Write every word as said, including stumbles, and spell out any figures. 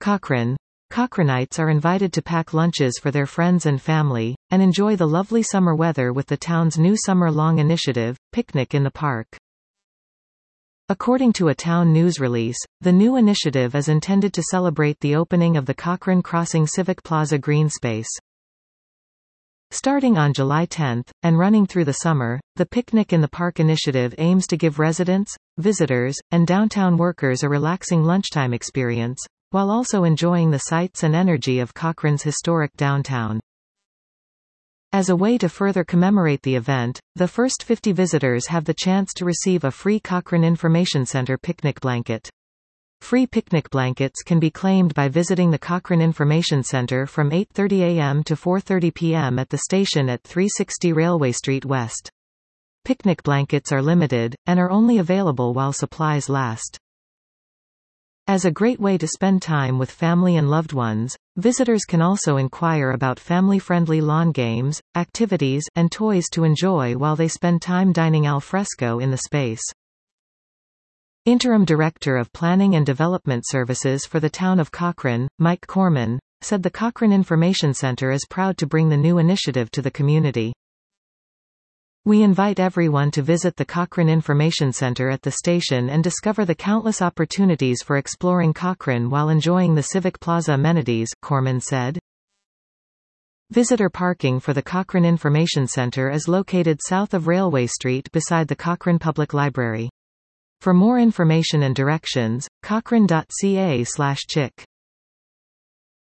Cochrane. Cochranites are invited to pack lunches for their friends and family, and enjoy the lovely summer weather with the town's new summer-long initiative, Picnic in the Park. According to a town news release, the new initiative is intended to celebrate the opening of the Cochrane Crossing Civic Plaza green space. Starting on July tenth, and running through the summer, the Picnic in the Park initiative aims to give residents, visitors, and downtown workers a relaxing lunchtime experience, while also enjoying the sights and energy of Cochrane's historic downtown. As a way to further commemorate the event, the first fifty visitors have the chance to receive a free Cochrane Information Center picnic blanket. Free picnic blankets can be claimed by visiting the Cochrane Information Center from eight thirty a m to four thirty p m at the station at three sixty Railway Street West. Picnic blankets are limited, and are only available while supplies last. As a great way to spend time with family and loved ones, visitors can also inquire about family-friendly lawn games, activities, and toys to enjoy while they spend time dining al fresco in the space. Interim Director of Planning and Development Services for the town of Cochrane, Mike Corman, said the Cochrane Information Center is proud to bring the new initiative to the community. We invite everyone to visit the Cochrane Information Center at the station and discover the countless opportunities for exploring Cochrane while enjoying the Civic Plaza amenities, Corman said. Visitor parking for the Cochrane Information Center is located south of Railway Street beside the Cochrane Public Library. For more information and directions, cochrane dot c a slash chick.